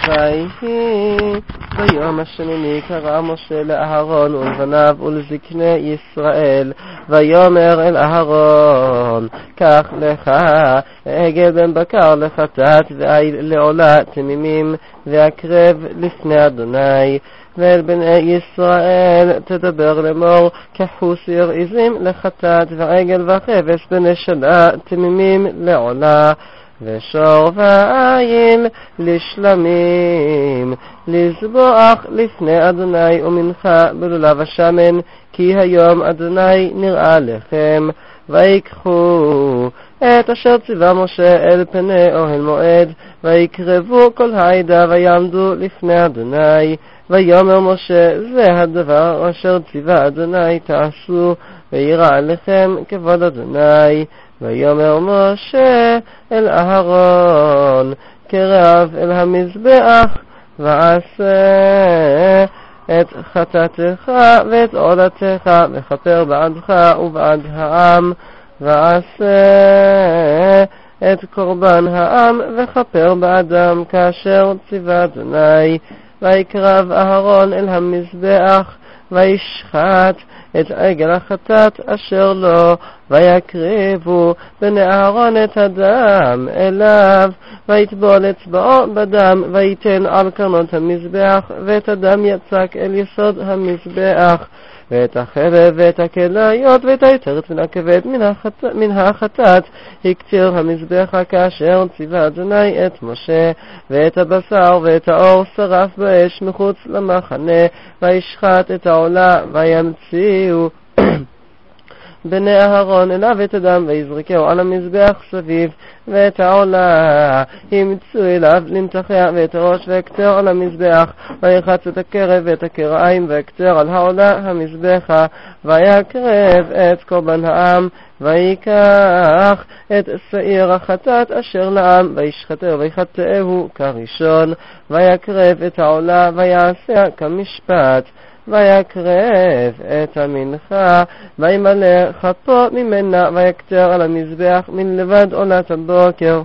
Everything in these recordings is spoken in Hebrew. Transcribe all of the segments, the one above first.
ויהי ביום השמיני קרא משה לאהרון ולבניו ולזקני ישראל, ויאמר אל אהרון, קח לך עגל בן בקר לחטאת ועיל לעולה תמימים, והקרב לפני אדוני. ואל בני ישראל תדבר לאמור, קחו סיר עזים לחטאת ועגל וכבש בני שנה תמימים לעולה, ושור ועיל לשלמים, לזבוח לפני אדוני ומנחה בלולב השמן, כי היום אדוני נראה לכם. ויקחו את אשר ציווה משה אל פני אוהל מועד, ויקרבו כל העדה ויעמדו לפני אדוני. ויאמר משה, זה הדבר אשר ציווה אדוני תעשו, וירא עליכם כבוד אדוני. ויאמר משה אל אהרון, קרב אל המזבח ועשה את חטאתך ואת עולתך, וכפר בעדך ובעד העם, ועשה את קורבן העם וכפר בעדם כאשר ציווה אדוני. ויקרב אהרון אל המזבח וישחט את עגל החטאת אשר לו, ויקריבו בני אהרון את הדם אליו, ויטבול אצבעו בדם, ויתן על קרנות המזבח, ואת הדם יצק אל יסוד המזבח, ואת החלב ואת הכליות ואת היתרת מן הכבד מן החטאת הקציר המזבח כאשר ציווה אדוני את משה. ואת הבשר ואת האור שרף באש מחוץ למחנה, וישחט את העולה, וימציאו בני אהרון אליו את הדם, ויזרקהו על המזבח סביב, ואת העולה ימצאו אליו למתחיה, ואת הראש ויקצר על המזבח, וירחץ את הקרב ואת הקרעיים, ויקצר על העולה המזבחה, ויקרב את קורבן העם, ויקח את שעיר החטאת אשר לעם, וישחטהו ויחטאהו כראשון, ויקרב את העולה, ויעשה כמשפט. ויקרב את המנחה, וימלא כפו ממנה, ויקצר על המזבח מלבד עולת הבוקר.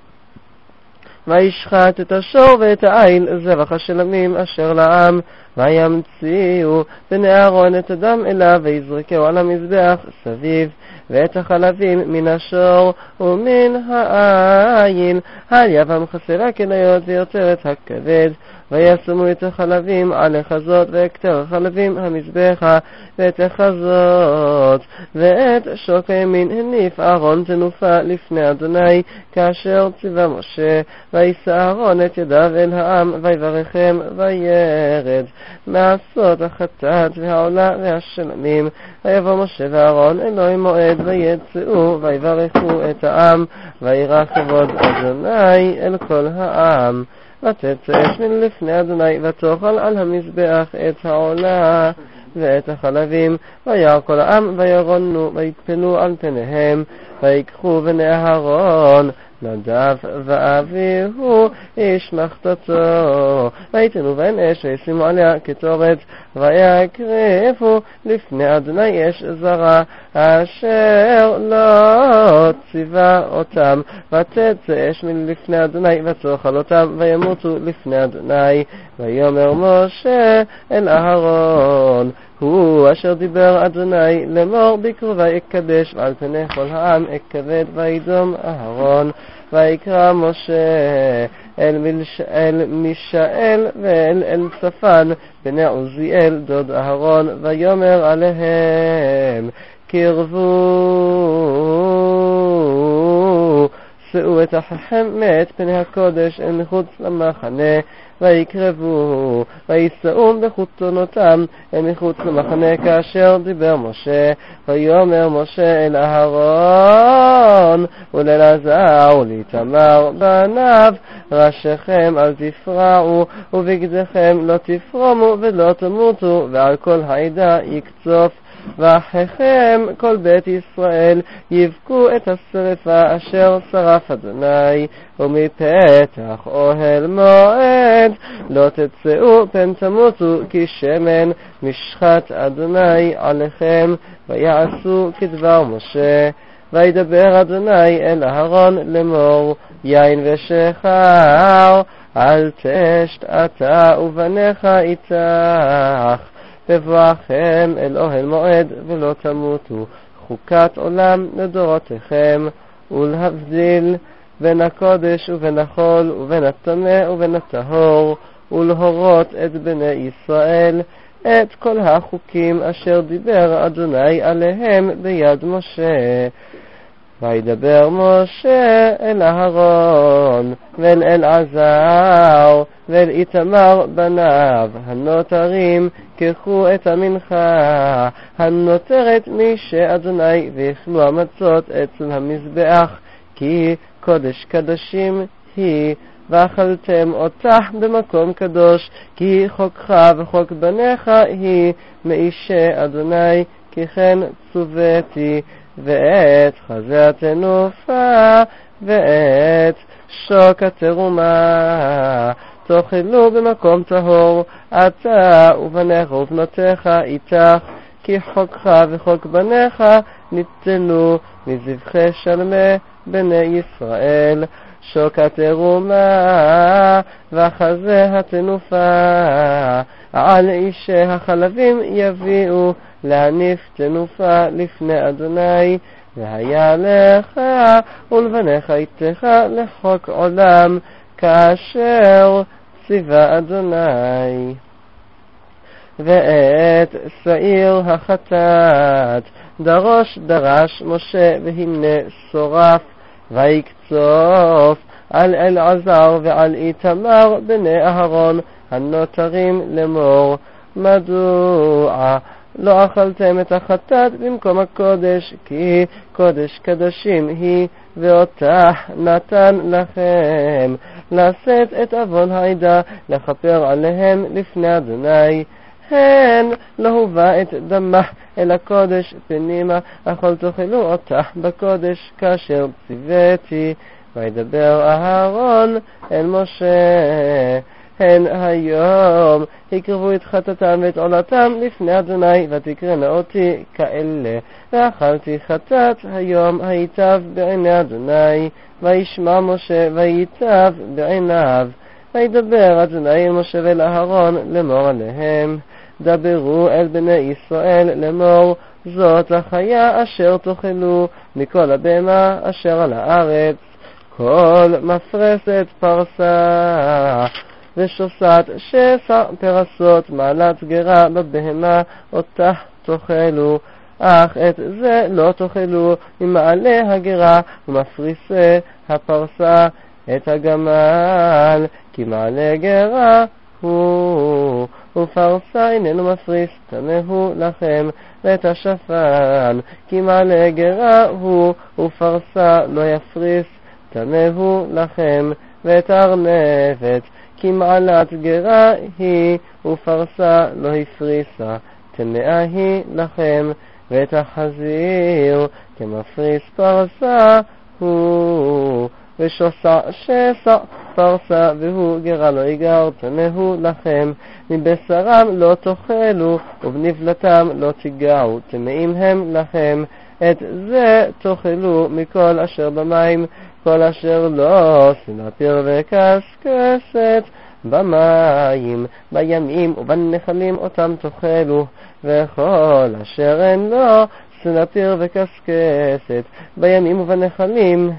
וישחט את השור ואת העיל, זבח השלמים אשר לעם, וימציאו בני אהרון את הדם אליו, ויזרקהו על המזבח סביב, ואת החלבים מן השור ומן העיל, על יבם חסרה כליות ויוצרת הכבד. וישמו את החלבים על החזות, ויקטר החלבים המזבחה, ואת החזות ואת שוק הימין הניף אהרון תנופה לפני אדוני, כאשר ציווה משה. וישא אהרון את ידיו אל העם, ויברכם, וירד מעשות החטאת והעולה והשלמים. ויבוא משה ואהרון אלוהי מועד, ויצאו ויברכו את העם, וירא כבוד אדוני אל כל העם. ותצא אש מלפני אדוני, ותאכל על המזבח את העולה ואת החלבים, וירא כל העם, וירונו, ויתפלו על פניהם. ויקחו בני אהרון נדב ואביהו איש מחתתו, ויתנו בהן אש, וישימו עליה קטורת, ויקרבו לפני אדוני אש זרה, אשר לא ציווה אותם. ותצא אש מלפני אדוני, ותאכל אותם, וימותו לפני אדוני. ויאמר משה אל אהרון, הוא אשר דיבר אדוני לאמור, בקרובי אקדש, ועל פני כל העם אכבד. וידום אהרון, ויקרא משה אל מישאל ואל אלצפן בני עוזיאל דוד אהרון, ויאמר עליהם, קרבו שאו את אחיכם מאת פני הקודש אל מחוץ למחנה, ויקרבו ויסעו בחוצונותם אל מחוץ למחנה, כאשר דיבר משה. ויאמר משה אל אהרון ולאלעזר ולאיתמר בניו, ראשיכם אל תפרעו, ובגדיכם לא תפרומו ולא תמותו, ועל כל העדה יקצוף. ואחיכם כל בית ישראל יבכו את השרפה אשר שרף אדוני, ומפתח אוהל מועד לא תצאו פן תמותו, כי שמן משחת אדוני עליכם. ויעשו כדבר משה. וידבר אדוני אל אהרון לאמור, יין ושחר אל תשת אתה ובניך איתך, בבואכם אל אוהל מועד ולא תמותו, חוקת עולם לדורותיכם, ולהבדיל בין הקודש ובין החול ובין הטמא ובין הטהור, ולהורות את בני ישראל את כל החוקים אשר דיבר אדוני עליהם ביד משה. וידבר משה אל אהרון ואל אלעזר ואל איתמר בניו הנותרים, קחו את המנחה הנותרת משאדוני ואכלו המצות אצל המזבח, כי קודש קדשים היא, ואכלתם אותך במקום קדוש, כי חוקך וחוק בניך היא מאישי אדוני, כי כן צוויתי. ואת חזה התנופה ואת שוק התרומה תאכלו במקום טהור, אתה ובניך ובנותיך איתך, כי חוקך וחוק בניך ניתנו מזבחי שלמי בני ישראל. שוק התרומה וחזה התנופה על אישי החלבים יביאו להניף תנופה לפני אדוני, והיה לך ולבניך איתך לחוק עולם, כאשר ציווה אדוני. ואת שעיר החטאת דרש משה, והנה שורף, ויקצוף על אלעזר ועל איתמר בני אהרון הנותרים לאמור, מדוע לא אכלתם את החטאת במקום הקודש, כי קודש קדשים היא, ואותך נתן לכם לשאת את עוון העדה, לכפר עליהם לפני אדוני. הן לא הובא את דמה אל הקודש פנימה, אכל תאכלו אותך בקודש כאשר ציוויתי. וידבר אהרון אל משה, הן היום הקרבו את חטאתם ואת עולתם לפני אדוני, ותקרנה אותי כאלה, ואכלתי חטאת היום היטב בעיני אדוני. וישמע משה וייטב בעיניו. וידבר אדוני אל משה ואל אהרון לאמור עליהם, דברו אל בני ישראל לאמור, זאת החיה אשר תאכלו מכל הבהמה אשר על הארץ, כל מפרסת פרסה ושוסת שסע פרסות מעלת גרה בבהמה אותה תאכלו, אך את זה לא תאכלו ממעלה הגרה ומפריסי הפרסה, את הגמל, כי מעלה גרה הוא, ופרסה איננו מפריס, טמא הוא לכם. ואת השפן, כי מעלה גרה הוא, ופרסה לא יפריס, טמא הוא לכם. ואת הארנבת, כי מעלת גרה היא, ופרסה לא הפריסה, טמאה היא לכם. ואת החזיר, כמפריס פרסה הוא, ושוסע שסע פרסה והוא גרה לא יגר, טמא הוא לכם. מבשרם לא תאכלו, ובנבלתם לא תיגעו, טמאים הם לכם. את זה תאכלו מכל אשר במים, כל אשר לא סנפיר וקשקשת במים, בימים ובנחלים אותם תאכלו, וכל אשר אין לו סנפיר וקשקשת בימים ובנחלים,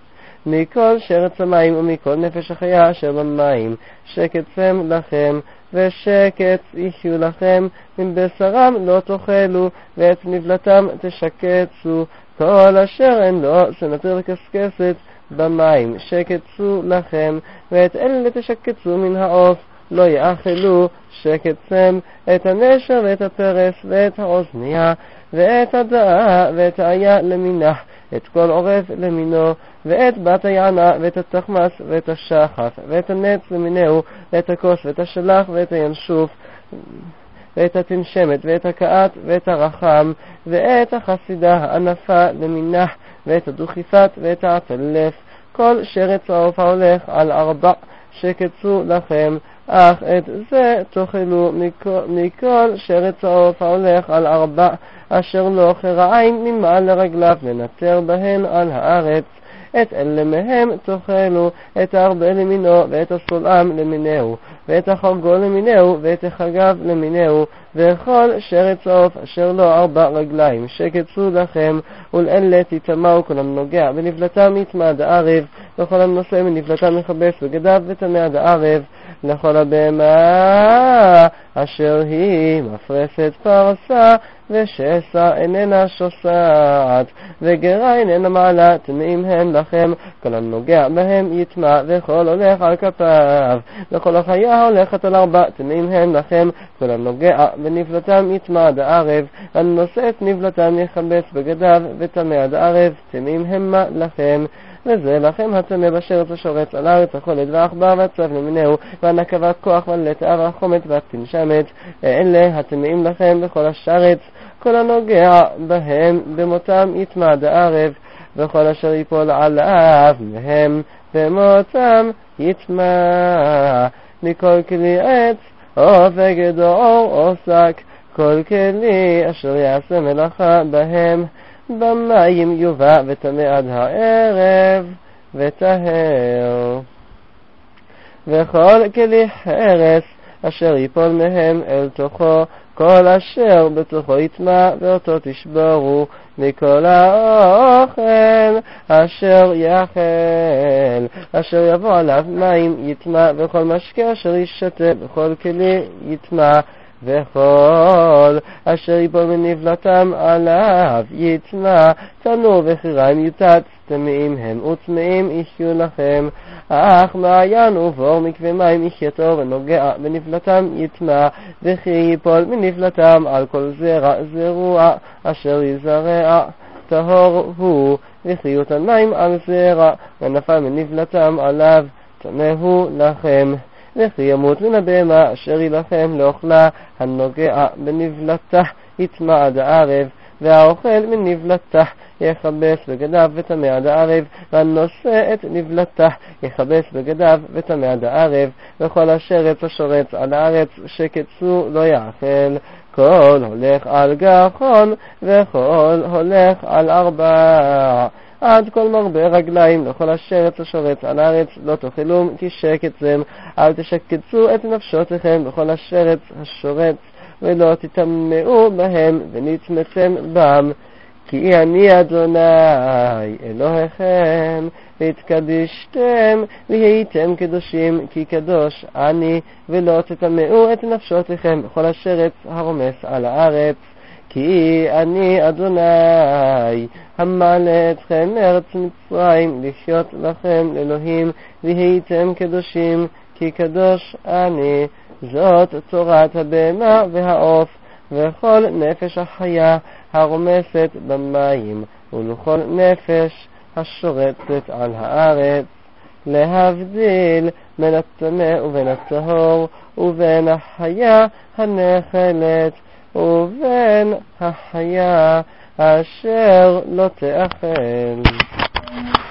מכל שרץ המים ומכל נפש החיה אשר במים, שקצם לכם ושקץ יחיו לכם. מבשרם לא תאכלו, ואת נבלתם תשקצו, כל אשר אין לו סנפיר וקשקשת במים, שקצו לכם. ואת אלה תשקצו מן העוף, לא יאכלו, שקצם את הנשר ואת הפרס ואת האוזניה ואת הדאה ואת האיה למינה, את כל עורף למינו, ואת בת היענה ואת התחמס ואת השחף ואת הנץ למינהו, ואת הכוס ואת השלח ואת הינשוף ואת התנשמת ואת הקעת ואת הרחם, ואת החסידה הענפה למינה, ואת הדוכיפת ואת העטלף, כל שרץ העוף ההולך על 4, שקצו לכם. אך את זה תאכלו מכל שרץ העוף ההולך על 4, אשר לא חרעין ממעל לרגליו לנטר בהן על הארץ. את אלה מהם תאכלו, את הארבה למינו, ואת הסולעם למינהו, ואת החרגו למינהו, ואת החגב למינהו, וכל שרץ העוף אשר לו 4 רגליים, שקצו לכם, ולאלה תטמאו כל הנוגע בנבלתם יטמא עד הערב, וכל הנושא מנבלתם מכבס בגדיו וטמא עד הערב, לכל הבהמה אשר היא מפרסת פרסה, ושסה איננה שוסעת, וגרה איננה מעלה, טמאים הם לכם, כל הנוגע בהם יטמא, וכל הולך על כפיו, וכל החיה הולכת על 4, טמאים הם לכם, כל הנוגע בנבלתם יטמא עד הערב, הנושא את נבלתם יכבס בגדיו, וטמא עד הערב, טמאים המה לכם. וזה לכם הטמא בשרץ השורץ על הארץ, החולת והעכבר והצב למינהו, והנקבה כוח והלטאה והחומת והתנשמת, אלה הטמאים לכם בכל השרץ, כל הנוגע בהם במותם יטמא עד הערב, וכל אשר ייפול עליו מהם במותם יטמא, מכל כלי עץ או בגד או אור או שק, כל כלי אשר יעשה מלאכה בהם במים יובא וטמא עד הערב וטהר. וכל כלי חרס אשר ייפול מהם אל תוכו, כל אשר בתוכו יטמא ואותו תשברו, מכל האוכל אשר יאכל, אשר יבוא עליו מים יטמא, וכל משקה אשר ישתה בכל כלי יטמא, וכל אשר ייפול מנבלתם עליו יטמא, תנור וחיריים יוטט, טמאים הם וטמאים יחיו לכם. אך מעיין ובור מקווה מים יחיה טוב, ונוגע בנבלתם יטמא, וכי ייפול מנבלתם על כל זרע זרוע אשר יזרע, טהור הוא, וכי יותן מים על זרע, ונפל מנבלתם עליו, טמא הוא לכם. וכי ימות מן הבהמה אשר ילכם לאוכלה, הנוגע בנבלתה יטמא עד הערב, והאוכל מנבלתה יכבס בגדיו וטמא עד הערב, והנושא את נבלתה יכבס בגדיו וטמא עד הערב, וכל השרץ השורץ על הארץ שקצו לא יאכל, כל הולך על גחון וכל הולך על 4, עד כל מרבה רגליים, לכל השרץ השורץ על הארץ לא תאכלום, כי שקצם, אל תשקצו את נפשותיכם בכל השרץ השורץ, ולא תטמאו בהם ונטמאתם בם, כי אני אדוני אלוהיכם, והתקדשתם והייתם קדושים, כי קדוש אני, ולא תטמאו את נפשותיכם בכל השרץ הרומס על הארץ, כי אני אדוני המעלה אתכם מארץ מצרים לחיות לכם לאלוהים, והייתם קדושים, כי קדוש אני. זאת תורת הבהמה והעוף, וכל נפש החיה הרומסת במים, ולכל נפש השורצת על הארץ, להבדיל בין הטמא ובין הטהור, ובין החיה הנאכלת ובין החיה אשר לא תאכל.